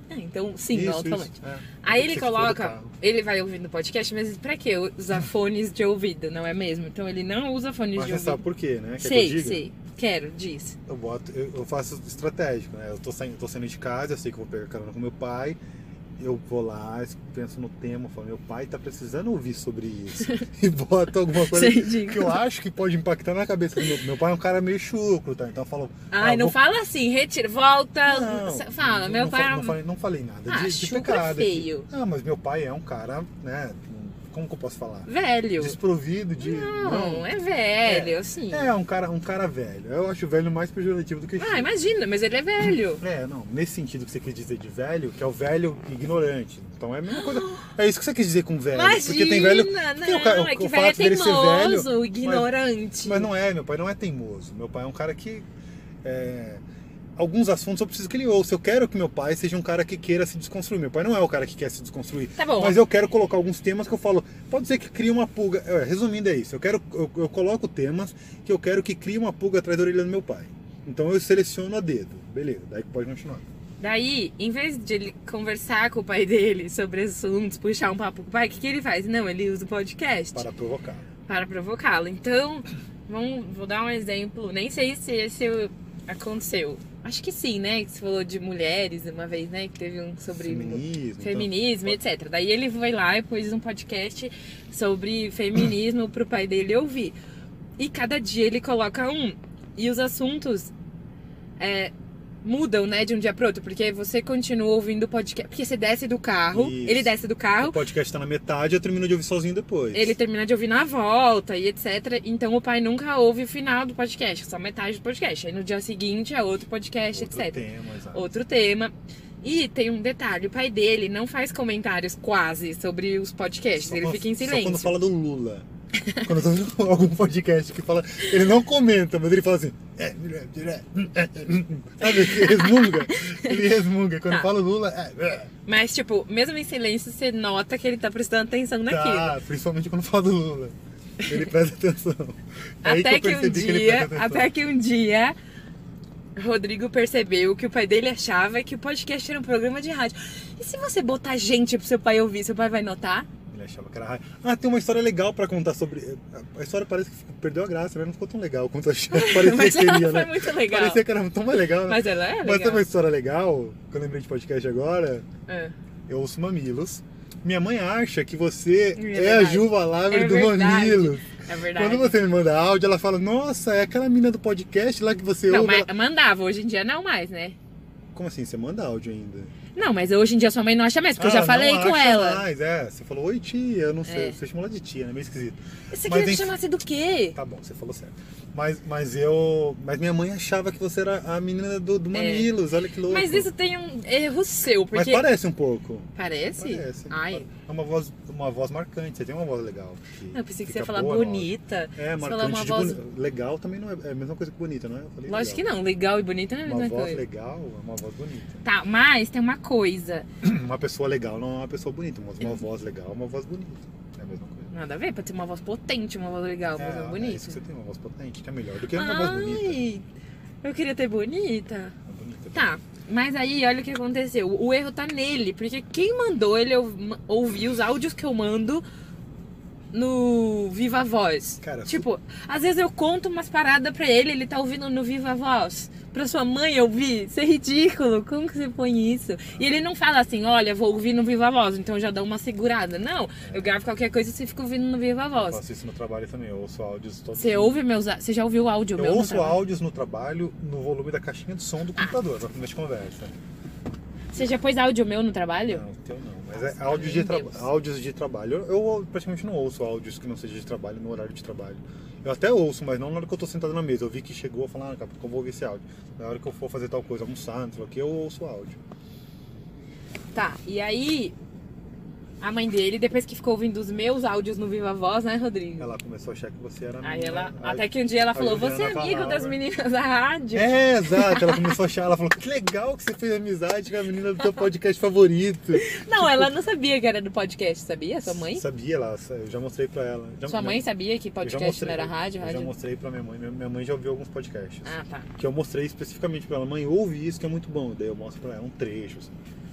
É, então, sim, Isso, no alto-falante. isso, é. Aí Tem ele que ser fora do coloca, carro. ele vai ouvindo podcast, mas pra que usar fones de ouvido, não é mesmo? Então ele não usa fones Mas de você ouvido. sabe por quê, né? Quer que eu Sei, diga? sei. Quero, diz. Eu, boto, eu, eu faço estratégico, né? Eu tô saindo, tô saindo de casa, eu sei que eu vou pegar carona com meu pai. Eu vou lá, penso no tema, falo, meu pai tá precisando ouvir sobre isso. E boto alguma coisa Sei, que eu acho que pode impactar na cabeça do meu, meu pai é um cara meio chucro, tá? Então eu falo. Ai, ah, não vou... fala assim, retira, volta. Não, fala, não, meu não, pai fa- é não, um- falei, não falei nada Ah, de, de chucro pecado. aqui. feio. Não, mas meu pai é um cara, né? Como que eu posso falar? velho. Desprovido de. Não, é velho, É. assim. É, um cara, um cara velho. Eu acho o velho mais pejorativo do que Ah, chique. imagina, mas ele é velho. É, não, nesse sentido que você quis dizer de velho, que é o velho ignorante. Então é a mesma coisa. É isso que você quis dizer com velho. Imagina, porque tem velho. não, porque o, cara- é o, que o velho é fato dele ser velho. teimoso, ignorante. Mas não é, meu pai não é teimoso. Meu pai é um cara que. é, alguns assuntos eu preciso que ele ouça. Eu quero que meu pai seja um cara que queira se desconstruir. Meu pai não é o cara que quer se desconstruir. Tá bom. Mas eu quero colocar alguns temas que eu falo. Pode ser que crie uma pulga. é, Resumindo, é isso. Eu, quero, eu, eu coloco temas que eu quero que crie uma pulga atrás da orelha do meu pai. Então eu seleciono a dedo. Beleza, daí pode continuar. Daí, em vez de ele conversar com o pai dele sobre assuntos, puxar um papo com o pai, o que, que ele faz? Não, ele usa o podcast Para provocar. para provocá-lo. Então, vamos, vou dar um exemplo. Nem sei se esse aconteceu. Acho que sim, né? Que você falou de mulheres uma vez, né? Que teve um sobre Feminismo. feminismo, então, etcétera. Daí ele foi lá e pôs um podcast sobre feminismo pro pai dele ouvir. E cada dia ele coloca um. E os assuntos é, mudam, né, de um dia pro outro. Porque você continua ouvindo o podcast. Porque você desce do carro, Isso. ele desce do carro, O podcast tá na metade, eu termino de ouvir sozinho depois. ele termina de ouvir na volta e etcétera. Então o pai nunca ouve o final do podcast, só metade do podcast. Aí no dia seguinte é outro podcast, Outro etcétera. tema, exato. Outro tema. E tem um detalhe, o pai dele não faz comentários quase sobre os podcasts, Só ele quando- fica em Só silêncio. quando fala do Lula. Quando eu tô vendo algum podcast que fala. Ele não comenta, mas ele fala assim. É, é, é, é, sabe? Ele resmunga. Ele resmunga. Quando Tá. fala Lula. É, é. Mas, tipo, mesmo em silêncio, você nota que ele tá prestando atenção naquilo. Tá, principalmente quando fala do Lula. Ele presta atenção. É aí Até eu que, um percebi ele dia, presta atenção. até que um dia, Rodrigo percebeu que o pai dele achava que o podcast era um programa de rádio. E se você botar gente pro seu pai ouvir, seu pai vai notar? Ele achava que era raiva. Ah, tem uma história legal pra contar sobre. A história parece que perdeu a graça, né? Não ficou tão legal quanto eu achava. Parecia Mas que ela queria, foi né? muito legal. Parecia que era tão mais legal, né? Mas ela é Mas legal. tem uma história legal, que eu lembrei de podcast agora. É. Eu ouço Mamilos. Minha mãe acha que você É é, a verdade. Juva Laver É do verdade. Mamilos. É verdade. Quando você me manda áudio, ela fala, nossa, é aquela mina do podcast lá que você Não, ouve. mas Ela- mandava, hoje em dia não mais, né? Como assim? Você manda áudio ainda? Não, mas hoje em dia sua mãe não acha mais, porque eu Ah, já falei não com acha ela. Mais, é. Você falou, oi tia, eu não sei. É. Você chamou ela de tia, né? Meio esquisito. Você Mas queria que enfim- chamasse do quê? Tá bom, você falou certo. Mas, mas eu. Mas minha mãe achava que você era a menina do, do Mamilos, olha que louco. É. Mas isso tem um erro seu, Mas porque... parece um pouco. Parece? Parece. Ai. É uma voz, uma voz marcante, você tem uma voz legal. que Eu pensei que você fica ia falar boa na hora. bonita. É, Você falar marcante uma de voz... boni- legal também não é, é a mesma coisa que bonita, não é? Eu falei Lógico que legal. não, legal e bonita não é a Uma mesma voz coisa. legal é uma voz bonita. Tá, mas tem uma coisa. Uma pessoa legal não é uma pessoa bonita, mas uma voz legal é uma voz bonita. É a mesma coisa. Nada a ver, pode ser uma voz potente, uma voz legal, uma é, voz é bonita. isso que você tem, uma voz potente, que é melhor do que uma voz bonita. Ai, eu queria ter bonita. É bonita. Tá, mas aí olha o que aconteceu. O erro tá nele, porque quem mandou ele ou- ouvir os áudios que eu mando no Viva Voz? Cara, Tipo, às vezes eu conto umas paradas pra ele, ele tá ouvindo no Viva Voz. Pra sua mãe ouvir, isso é ridículo. Como que você põe isso? E ele não fala assim, olha, vou ouvir no Viva Voz, então já dá uma segurada. Não, eu gravo qualquer coisa e você fica ouvindo no Viva Eu Voz. faço isso no trabalho também, eu ouço áudios todos. Você ouve meus... Você já ouviu o áudio Eu meu no ouço trabalho? áudios no trabalho no volume da caixinha de som do computador, na primeira conversa. Você já pôs áudio meu no trabalho? Não, teu não. Mas Nossa, é áudios de, meu tra- Deus. áudios de trabalho. Eu, eu praticamente não ouço áudios que não sejam de trabalho no horário de trabalho. Eu até ouço, mas não na hora que eu tô sentado na mesa. Eu vi que chegou, eu falo, ah, cara, eu vou ouvir esse áudio. Na hora que eu for fazer tal coisa, almoçar, não sei o que, eu ouço áudio. Tá, e aí a mãe dele, depois que ficou ouvindo os meus áudios no Viva Voz, né, Rodrigo? Ela começou a achar que você era Aí menina, ela, aí- até que um dia ela a falou, Juliana você é amigo falava. das meninas da rádio? É, exato. Ela começou a achar, ela falou, que legal que você fez amizade com a menina do teu podcast favorito. Não, ela não sabia que era do podcast, sabia? Sua mãe? Sabia lá, eu já mostrei pra ela. Já- Sua mãe já- sabia que eu já podcast mostrei- não era rádio? Eu rádio... já mostrei pra minha mãe. Minha- Minha mãe já ouviu alguns podcasts. Ah, tá. Que eu mostrei especificamente pra ela. Mãe, ouve isso que é muito bom. Daí eu mostro pra ela um trecho. Assim.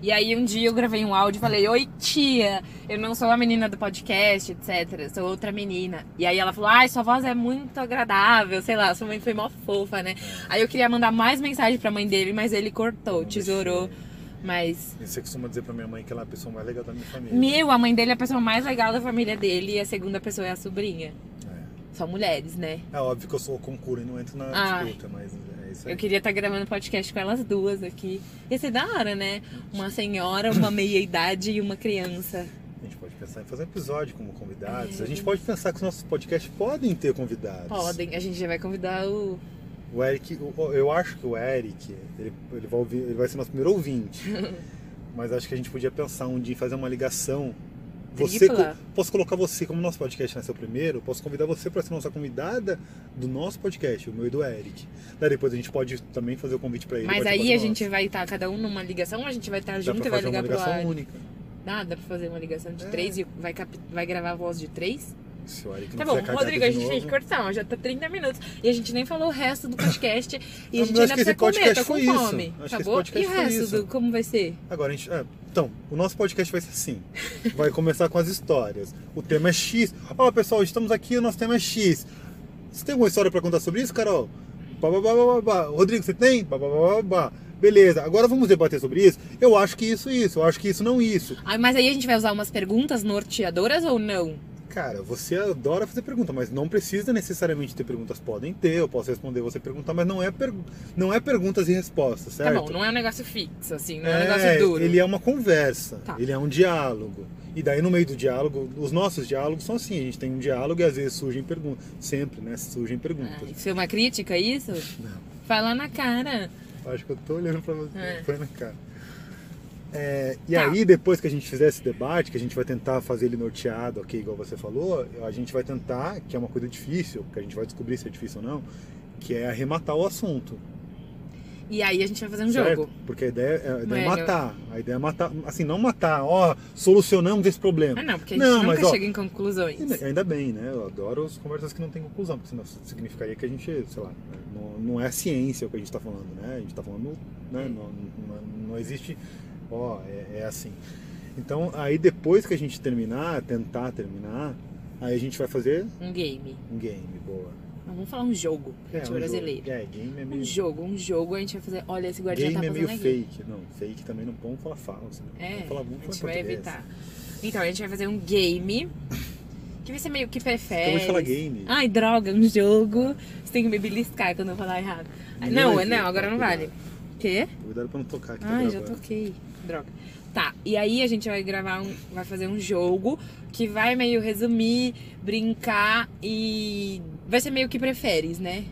E aí um dia eu gravei um áudio e falei, oi tia, eu não sou a menina do podcast, etcétera. Sou outra menina. E aí ela falou, ai, sua voz é muito agradável, sei lá, sua mãe foi mó fofa, né? Aí eu queria mandar mais mensagem pra mãe dele, mas ele cortou, Não tesourou. deixei. Mas... E você costuma dizer pra minha mãe que ela é a pessoa mais legal da minha família. Meu, a mãe dele é a pessoa mais legal da família dele e a segunda pessoa é a sobrinha. É. São mulheres, né? É óbvio que eu sou concura e não entro na Ah. disputa, mas é isso aí. Eu queria estar gravando podcast com elas duas aqui. Ia ser da hora, né? Uma senhora, uma meia-idade e uma criança. A gente pode pensar em fazer um episódio como convidados. É. A gente pode pensar que os nossos podcasts podem ter convidados. Podem. A gente já vai convidar o... O Eric, o- eu acho que o Eric, ele, ele, vai, ouvir, ele vai ser nosso primeiro ouvinte. Mas acho que a gente podia pensar um dia em fazer uma ligação. Você, Tripla? co- posso colocar você, como nosso podcast nasceu primeiro, posso convidar você para ser nossa convidada do nosso podcast, o meu e do Eric. Daí depois a gente pode também fazer o convite para ele. Mas participar aí a do gente nosso. vai estar cada um numa ligação ou a gente vai estar Dá junto pra e vai fazer uma ligar pro ligação ar? única. Dá, dá pra fazer uma ligação de É. três e vai, cap... vai gravar a voz de três? Se o Eric não Tá bom, fizer cagada Rodrigo, a de gente tem novo. que cortar, ó, já tá trinta minutos. E a gente nem falou o resto do podcast. E Não, a gente mas ainda acho que esse precisa comer, podcast tô com foi isso. fome. Acho que Tá esse bom? podcast E o foi resto isso. do como vai ser? Agora a gente. é, então, o nosso podcast vai ser assim. Vai começar com as histórias. O tema é X. Ó, pessoal, estamos aqui, o nosso tema é X. Você tem alguma história pra contar sobre isso, Carol? Bá, bá, bá, bá, bá. Rodrigo, você tem? Bá, bá, bá, bá, bá. Beleza, agora vamos debater sobre isso? Eu acho que isso, isso. Eu acho que isso, não isso. Ah, mas aí a gente vai usar umas perguntas norteadoras ou não? Cara, você adora fazer pergunta, mas não precisa necessariamente ter perguntas. Podem ter, eu posso responder você perguntar, mas não é, per... não é perguntas e respostas, certo? Tá bom, não é um negócio fixo, assim, não é, um É, negócio duro. ele é uma conversa, Tá. ele é um diálogo. E daí no meio do diálogo, os nossos diálogos são assim, a gente tem um diálogo e às vezes surgem perguntas. Sempre, né? Surgem perguntas. Ah, isso é uma crítica, isso? Não, Fala na cara. acho que eu tô olhando pra você, É. põe na cara. É, e Tá. aí, depois que a gente fizer esse debate, que a gente vai tentar fazer ele norteado, ok, igual você falou, a gente vai tentar, que é uma coisa difícil, que a gente vai descobrir se é difícil ou não, que é arrematar o assunto. E aí a gente vai fazer um certo? jogo. Porque a ideia, é- a ideia é Mano. matar. A ideia é matar, assim, não matar, ó, solucionamos esse problema. Ah, não, porque a gente Não, nunca mas, ó, chega em conclusões. Ainda, ainda bem, né? Eu adoro as conversas que não tem conclusão, porque senão significaria que a gente, sei lá, não, não é ciência o que a gente está falando, né? A gente está falando, né? Não, não, não existe, ó, é, é assim. Então, aí depois que a gente terminar, tentar terminar, aí a gente vai fazer Um game. um game, boa. Não, vamos falar um jogo, É, gente um brasileiro. jogo. É, game é meio... Um jogo, um jogo, a gente vai fazer. Olha, esse guardião Game tá é meio fazendo aqui. fake. Não, fake também não vamos falar falso. Né? É, Vamos falar, vamos a gente falar vai português. evitar. Então, a gente vai fazer um game que vai ser meio que prefere. Acabou de falar game. Ai, droga, um jogo. Você tem que me beliscar quando eu falar errado. Ah, Ninguém não, vai ver, não, agora não cuidado. vale. Quê? Cuidado pra não tocar aqui. tá Ai, já gravando. toquei. Droga. Tá, e aí a gente vai gravar um. Vai fazer um jogo que vai meio resumir, brincar e. Vai ser meio que preferes, né?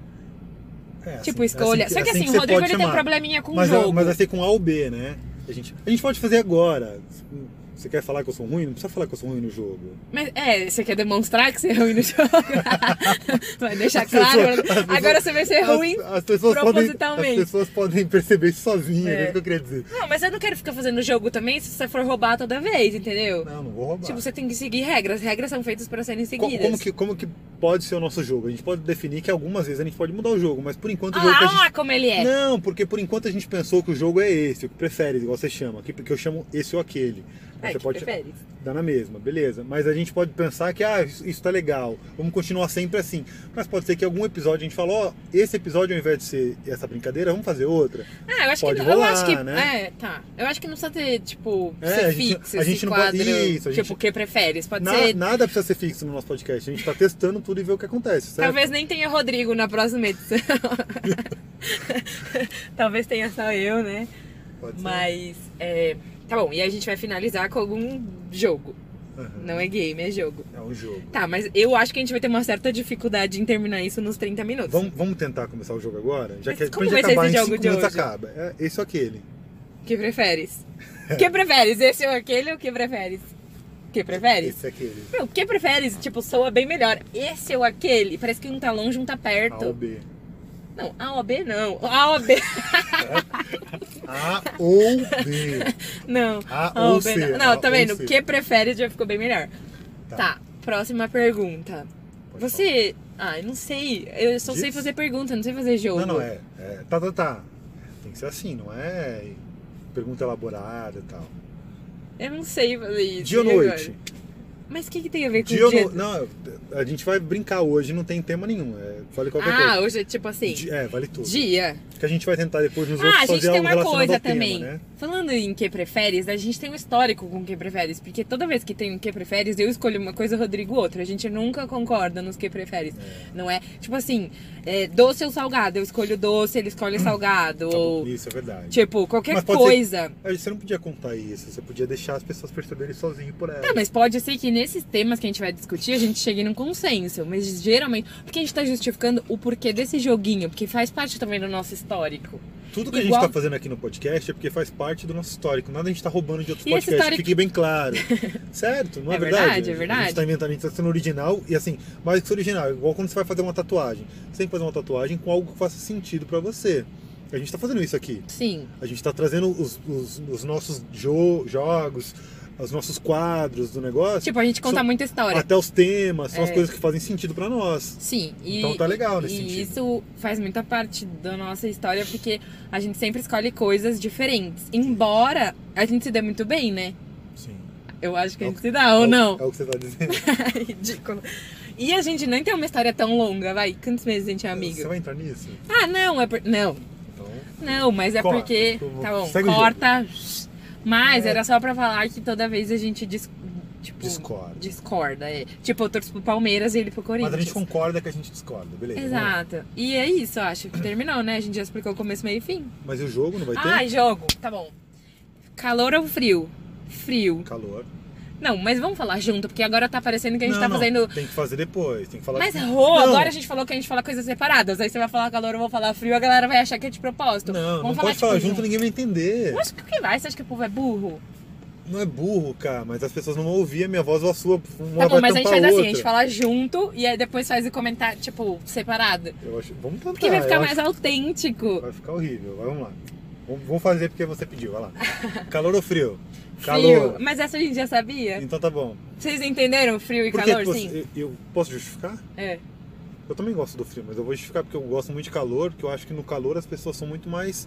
É, assim- Tipo, escolha. assim Só que assim, que o você Rodrigo pode ele tem um chamar. probleminha com o Mas, jogo. mas vai ser com A ou B, né? A gente, a gente pode fazer agora. Você quer falar que eu sou ruim? Não precisa falar que eu sou ruim no jogo. Mas é, você quer demonstrar que você é ruim no jogo? Vai deixar As claro. pessoas- as pessoas- Agora você vai ser ruim. As, as pessoas podem, propositalmente. as pessoas podem perceber isso sozinhas, É. é isso que eu queria dizer. Não, mas eu não quero ficar fazendo jogo também se você for roubar toda vez, entendeu? Não, não vou roubar. Tipo, você tem que seguir regras. Regras são feitas para serem Co- seguidas. como, que, como que pode ser o nosso jogo? A gente pode definir que algumas vezes a gente pode mudar o jogo, mas por enquanto o Ah jogo que a lá, gente... olha lá como ele é. Não, porque por enquanto a gente pensou que o jogo é esse, o que prefere, igual você chama, que, que eu chamo esse ou aquele. Aí É, você que pode preferes. dar na mesma, beleza. Mas a gente pode pensar que, ah, isso, isso tá legal, vamos continuar sempre assim. Mas pode ser que algum episódio a gente fala, ó, esse episódio ao invés de ser essa brincadeira, vamos fazer outra. Ah, eu acho Pode que eu rolar, acho que né? é, tá. Eu acho que não precisa ter, tipo, É, ser a gente- fixo a esse gente não pode- quadro. isso, a tipo, gente- o que preferes? Pode Na- ser. nada precisa ser fixo no nosso podcast, a gente tá testando tudo e vê o que acontece, certo? Talvez nem tenha Rodrigo na próxima edição. Talvez tenha só eu, né? Pode ser. Mas, é, tá bom. E aí a gente vai finalizar com algum jogo. Aham. Não é game, é jogo. É um jogo. Tá, mas eu acho que a gente vai ter uma certa dificuldade em terminar isso nos trinta minutos. Vamos, vamos tentar começar o jogo agora? Já Mas que como quando vai ser acabar esse em jogo cinco de minutos hoje? acaba. É esse ou aquele. Que preferes? Que preferes? Esse ou aquele ou que preferes? Que preferes? Esse é aquele. Meu, que preferes? Tipo, soa bem melhor. Esse ou aquele? Parece que um tá longe, um tá A ou perto. B. Não, A ou B não. A ou B. A ou B. Não. A ou ou B C, não. A Não, tá ou vendo? C. Que preferes já ficou bem melhor. Tá. Tá, próxima pergunta. Pode Você. Ah, eu não sei. Eu só sei Diz. fazer pergunta, eu não sei fazer jogo. Não, não, é, é. Tá, tá, tá. Tem que ser assim, não é. pergunta elaborada e tal. Eu não sei fazer isso. Dia ou e agora? noite? Mas o que, que tem a ver com Dia o ou dia? no... Não, a gente vai brincar hoje, não tem tema nenhum. É, fale qualquer Ah, coisa. hoje é tipo assim, Di- É, vale tudo. dia. Que a gente vai tentar depois nos Ah, outros a gente fazer tem algo uma relacionado coisa ao tema, também. né? Falando em que preferes, a gente tem um histórico com que preferes. Porque toda vez que tem um que preferes, eu escolho uma coisa, o Rodrigo outra. A gente nunca concorda nos que preferes. É. Não é? Tipo assim, é, doce ou salgado? Eu escolho doce, ele escolhe salgado. Tá bom, ou, isso é verdade. tipo, qualquer Mas pode coisa. Aí Você não podia contar isso, você podia deixar as pessoas perceberem sozinho por ela. Tá, mas pode ser que nesses temas que a gente vai discutir, a gente chegue num consenso. Mas geralmente. Porque a gente tá justificando o porquê desse joguinho, porque faz parte também do nosso histórico. Tudo que a Igual- gente tá fazendo aqui no podcast é porque faz parte do nosso histórico. Nada a gente tá roubando de outros E esse podcasts, histórico- fique bem claro. Certo? Não é, É verdade, é A verdade. gente tá inventando, a gente tá sendo original. E assim, mais que ser original, igual quando você vai fazer uma tatuagem. Você tem que fazer uma tatuagem com algo que faça sentido pra você. A gente tá fazendo isso aqui. Sim. A gente tá trazendo os, os, os nossos jo- jogos, os nossos quadros do negócio. Tipo, a gente conta São- muita história. Até os temas, são as É. coisas que fazem sentido pra nós. Sim, e, Então tá legal nesse e sentido. isso faz muita parte da nossa história, porque a gente sempre escolhe coisas diferentes. Embora a gente se dê muito bem, né? Sim. Eu acho que a É o- gente se dá, ou é o- não? É o que você tá dizendo. Ridículo. E a gente nem tem uma história tão longa, vai. Quantos meses a gente é Você amigo? vai entrar nisso? Ah, não, é por... Não, Então. não, mas é Corta, porque... eu vou- Tá bom, segue o corta. Mas É. era só pra falar que toda vez a gente dis... tipo, Discorda. discorda. É. Tipo, eu torço pro Palmeiras e ele pro Corinthians. Mas a gente concorda que a gente discorda, beleza? vamos lá. Exato. E é isso, eu acho que terminou, né? A gente já explicou o começo, meio e fim. Mas e o jogo não vai ter? Ai, jogo. Tá bom. Calor ou frio? Frio. Calor. Não, mas vamos falar junto, porque agora tá parecendo que a gente não, tá não, fazendo... Tem que fazer depois, tem que falar... Mas, Não. Rô, agora a gente falou que a gente fala coisas separadas. Aí você vai falar calor, eu vou falar frio, a galera vai achar que é de propósito. Não, vamos não pode falar tipo, junto, ninguém vai entender. Eu acho que o que vai? Você acha que o povo é burro? Não é burro, cara, mas as pessoas não vão ouvir a minha voz ou a sua. Uma Tá bom, vai mas a gente tampar faz a assim, outra. a gente fala junto e aí depois faz o comentário, tipo, separado. Eu acho... Vamos tentar. Porque vai ficar eu mais acho- autêntico. Vai ficar horrível, vai, vamos lá. Vamos vamos fazer porque você pediu, vai lá. Calor ou frio? Frio. Calor. Mas essa a gente já sabia. Então tá bom. Vocês entenderam frio e Por que calor, que você- sim? eu, eu posso justificar? É. Eu também gosto do frio, mas eu vou justificar porque eu gosto muito de calor, porque eu acho que no calor as pessoas são muito mais...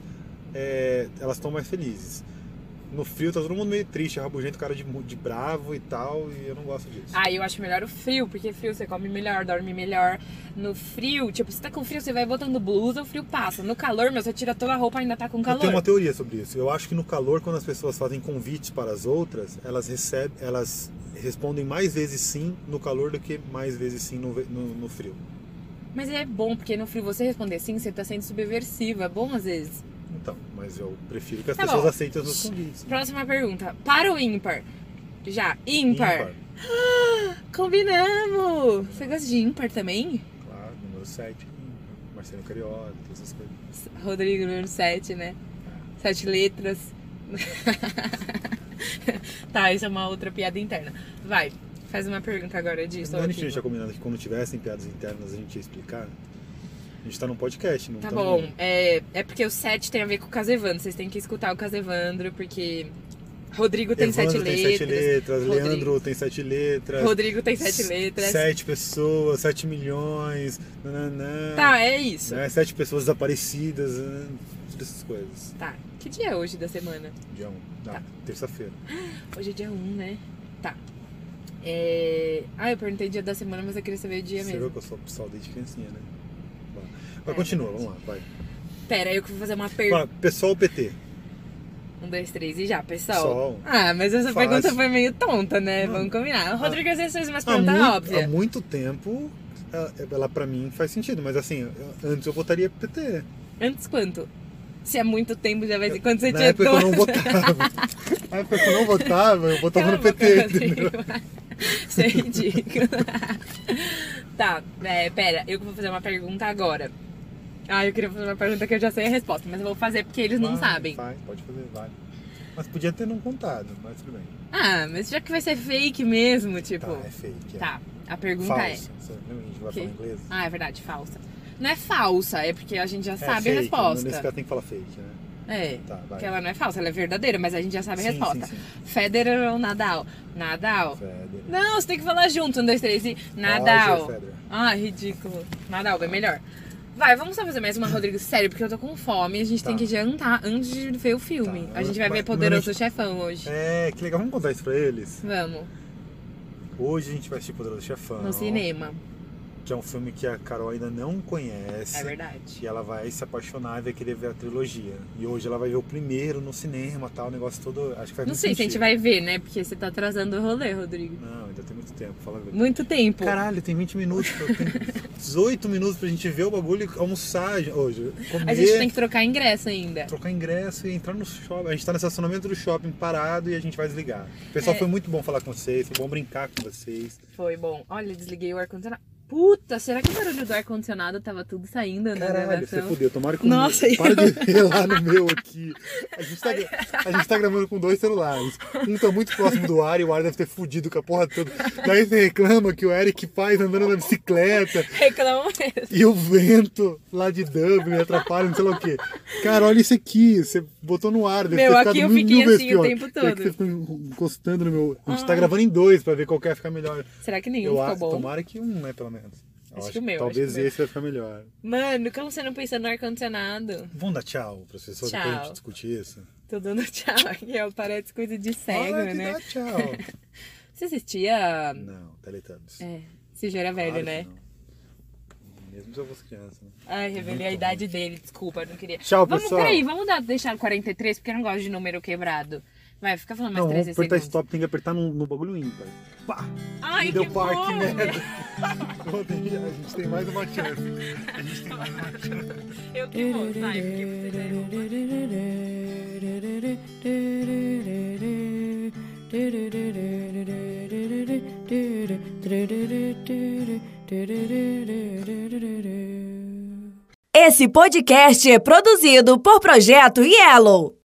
é, elas estão mais felizes. No frio tá todo mundo meio triste, rabugento, cara de, de bravo e tal, e eu não gosto disso. Ah, eu acho melhor o frio, porque frio você come melhor, dorme melhor. No frio, tipo, você tá com frio, você vai botando blusa, o frio passa. No calor, meu, você tira toda a roupa e ainda tá com Eu calor. tenho uma teoria sobre isso. Eu acho que no calor, quando as pessoas fazem convites para as outras, elas recebem, elas respondem mais vezes sim no calor do que mais vezes sim no, ve- no, no frio. Mas é bom, porque no frio você responder sim, você tá sendo subversivo. É bom às vezes. Então, mas eu prefiro que as Tá pessoas bom. aceitem os meus convites. Próxima pergunta. Para ou ímpar? Já. Ímpar. Ímpar. Combinamos! Você gosta de ímpar também? Claro, número sete, Marcelo Carioca, todas essas coisas. Rodrigo, número sete, né? Sete letras. Tá, isso é uma outra piada interna. Vai, faz uma pergunta agora disso. Não a gente já combinado que quando tivessem piadas internas a gente ia explicar? A gente tá num podcast, não Tá tamo- bom, é, é porque o sete tem a ver com o Casevandro. Vocês têm que escutar o Casevandro, porque Rodrigo tem Evandro sete tem letras. sete letras, Rodrigo- Leandro tem sete letras. Rodrigo tem sete letras. Sete pessoas, sete milhões, nananã, Tá, é isso. né? Sete pessoas desaparecidas, né? Todas essas coisas. Tá. Que dia é hoje da semana? Dia um, Tá. terça-feira. Hoje é dia um, né? Tá. É... Ah, eu perguntei dia da semana, mas eu queria saber o dia Você mesmo. viu que eu sou pessoal desde criancinha, né? Vai. Mas É, continua, verdade. vamos lá, vai. Pera, eu que vou fazer uma Vai, pergunta. pessoal ou P T? Um, dois, três e já, pessoal. Sol. Ah, mas essa Fácil. pergunta foi meio tonta, né? Não. Vamos combinar. O Rodrigo às vezes fez umas Há perguntas muito, há óbvias. muito tempo, ela, ela pra mim faz sentido, mas assim, eu- antes eu votaria P T. Antes quanto? Se há muito tempo já vai ser. Quando você Na tinha época que eu não doze. votava. Na época que eu não votava, eu votava Cala no a P T, boca, entendeu? Rodrigo. Isso é ridículo. Tá, é, pera, eu que vou fazer uma pergunta agora. Ah, eu queria fazer uma pergunta que eu já sei a resposta, mas eu vou fazer porque eles não Vai, sabem. Vai, pode fazer, vai. Mas podia ter não contado, mas tudo bem. Ah, mas já que vai ser fake mesmo, tipo. Tá, é fake. É. Tá, a pergunta Falsa. é. Você lembra que a gente vai Que? falar inglês? Ah, é verdade, falsa. Não é falsa, é porque a gente já É sabe fake, a resposta. Nesse caso tem que falar fake, né? É, Tá, vai. porque ela não é falsa, ela é verdadeira, mas a gente já sabe a Sim, resposta. sim, sim. Federer ou Nadal? Nadal. Federer. Não, você tem que falar junto, um, dois, três e. Nadal. Roger Federer. Ah, ridículo. Nadal, bem melhor. Vai, vamos só fazer mais uma, Rodrigo, sério, porque eu tô com fome. A gente Tá. tem que jantar antes de ver o filme. Tá. A gente vai Mas ver Poderoso primeiramente- Chefão hoje. É, que legal, vamos contar isso pra eles? Vamos, Hoje a gente vai assistir Poderoso Chefão. no cinema. Que é um filme que a Carol ainda não conhece. É verdade. E ela vai se apaixonar e vai querer ver a trilogia. E hoje ela vai ver o primeiro no cinema, tal, o negócio todo. Acho que faz Não muito sei se a gente sentido. vai ver, né? Porque você tá atrasando o rolê, Rodrigo. Não, ainda tem muito tempo, fala a verdade. Muito tempo. Caralho, tem vinte minutos, pô, tem dezoito minutos pra gente ver o bagulho e almoçar hoje. Comer, A gente tem que trocar ingresso ainda. trocar ingresso e entrar no shopping. A gente tá no estacionamento do shopping parado e a gente vai desligar. Pessoal, É. foi muito bom falar com vocês, foi bom brincar com vocês. Foi bom. Olha, desliguei o ar-condicionado. Puta, será que o barulho do ar-condicionado tava tudo saindo na Caralho, você gravação? fudeu. Tomara que o Nossa, meu... Para de ver lá no meu aqui. A gente, tá, a gente tá gravando com dois celulares. Um tá muito próximo do ar e o ar deve ter fudido com a porra toda. Daí você reclama que o Eric faz andando na bicicleta Reclamam mesmo. e o vento lá de Dublin atrapalha, não sei lá o quê. Cara, olha isso aqui. Você botou no ar. Deve Meu, ter aqui ficado eu mil fiquei vezes assim o pior. tempo É que todo. você ficou encostando no meu... A gente Ah. tá gravando em dois pra ver qual que vai ficar melhor. Será que nenhum Eu ficou acho, bom? tomara que um, né, pelo menos. Eu Acho acho que o meu, Talvez acho que o meu. esse vai ficar melhor. Mano, como você não pensa no ar-condicionado? Vamos dar tchau, professor, Tchau. depois a gente discute isso. Tô dando tchau aqui, ó. Parece coisa de cego, Fala que né? dá tchau. Você assistia... Não, Teletubbies. É, você já era velho, Claro né? que não. Mesmo se eu fosse criança, né? Ai, revelei Muito a idade dele, desculpa, não queria. Tchau, vamos, pessoal. Peraí, vamos dar, deixar quarenta e três, porque eu não gosto de número quebrado. Vai, fica falando mais Não, vamos treze apertar segundos. stop, tem que apertar no, no bagulho ímpar. Pá! Ai, E deu que par, bom! que merda. Pronto, a gente tem mais uma chance. A gente tem mais uma chance. Eu que vou, vai, porque você já errou. Esse podcast é produzido por Projeto Yellow.